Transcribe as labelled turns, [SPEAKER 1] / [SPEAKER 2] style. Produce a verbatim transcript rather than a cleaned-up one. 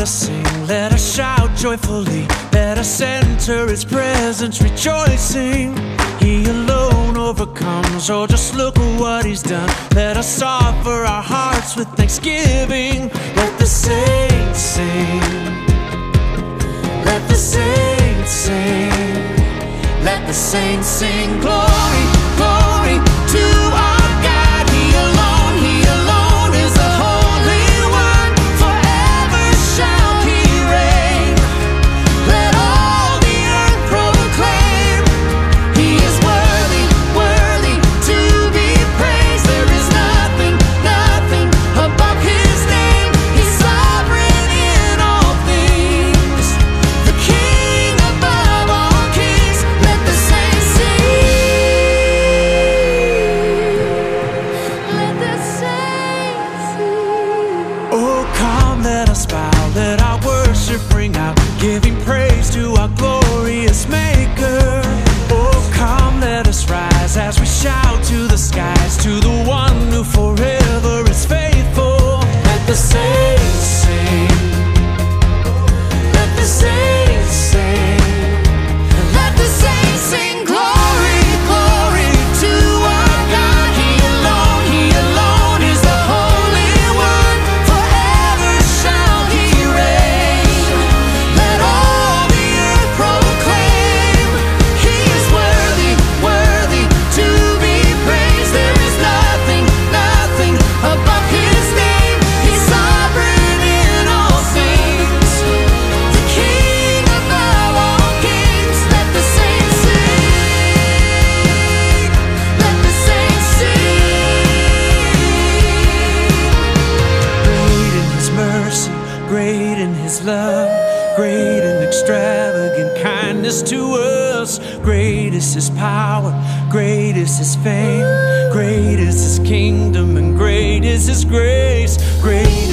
[SPEAKER 1] us sing, let us shout joyfully, let us enter His presence rejoicing. He alone overcomes, oh just look at what He's done. Let us offer our hearts with thanksgiving. Let the saints sing, let the saints sing, let the saints sing. Glory, glory to our God. He alone, He alone is the Holy One. Forever shall He reign. Let all the earth proclaim He is worthy, worthy to be praised. There is nothing, nothing above His name. He's sovereign in all things, the King above all kings. Let the saints sing, let the saints sing. Oh come, let us bow, let our worship ring out, giving praise to our glorious Maker. Oh come, let us rise as we shout to the skies, to the one who forever is faithful. Let the saints sing, let the saints sing, let the saints sing. Glory, glory to our God. He alone, He alone is the Holy One. Forever shall He reign. Let all the earth proclaim He is worthy, worthy to be praised. There is nothing, nothing above His name. He's sovereign in all things, the King above all kings. Let the saints sing, let the saints sing. Great in His mercy, great in His love, great and extravagant kindness to us. Great is His power, great is His fame, great is His kingdom, and great is His grace. Great